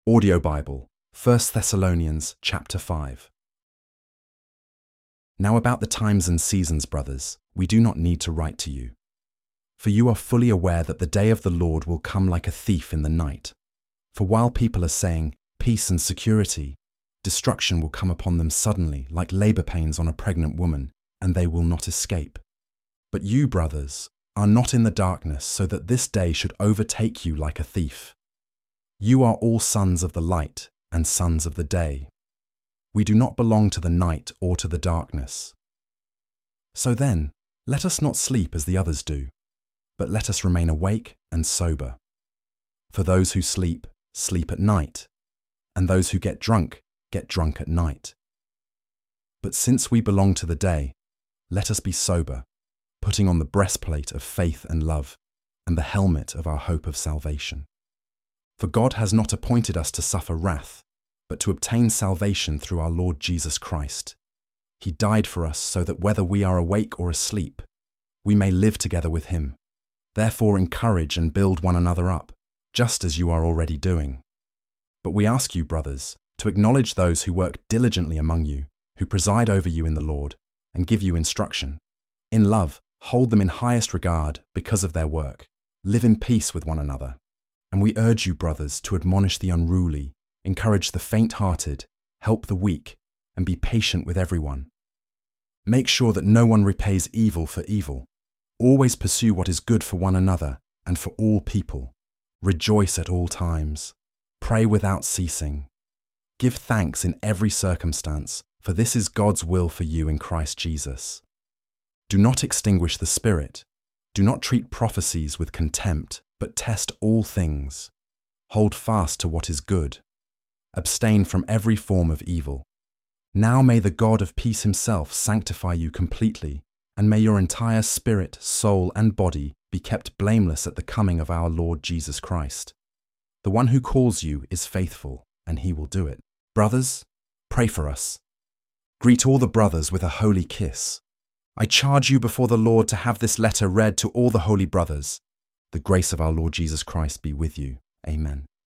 Audio Bible, 1 Thessalonians chapter 5. Now about the times and seasons, brothers, we do not need to write to you. For you are fully aware that the day of the Lord will come like a thief in the night. For while people are saying, peace and security, destruction will come upon them suddenly like labor pains on a pregnant woman, and they will not escape. But you, brothers, are not in the darkness so that this day should overtake you like a thief. You are all sons of the light and sons of the day. We do not belong to the night or to the darkness. So then, let us not sleep as the others do, but let us remain awake and sober. For those who sleep, sleep at night, and those who get drunk at night. But since we belong to the day, let us be sober, putting on the breastplate of faith and love, and the helmet of our hope of salvation. For God has not appointed us to suffer wrath, but to obtain salvation through our Lord Jesus Christ. He died for us so that whether we are awake or asleep, we may live together with him. Therefore encourage and build one another up, just as you are already doing. But we ask you, brothers, to acknowledge those who work diligently among you, who preside over you in the Lord, and give you instruction. In love, hold them in highest regard because of their work. Live in peace with one another. And we urge you, brothers, to admonish the unruly, encourage the faint-hearted, help the weak, and be patient with everyone. Make sure that no one repays evil for evil. Always pursue what is good for one another and for all people. Rejoice at all times. Pray without ceasing. Give thanks in every circumstance, for this is God's will for you in Christ Jesus. Do not extinguish the Spirit. Do not treat prophecies with contempt, but test all things. Hold fast to what is good. Abstain from every form of evil. Now may the God of peace himself sanctify you completely, and may your entire spirit, soul, and body be kept blameless at the coming of our Lord Jesus Christ. The one who calls you is faithful, and he will do it. Brothers, pray for us. Greet all the brothers with a holy kiss. I charge you before the Lord to have this letter read to all the holy brothers. The grace of our Lord Jesus Christ be with you. Amen.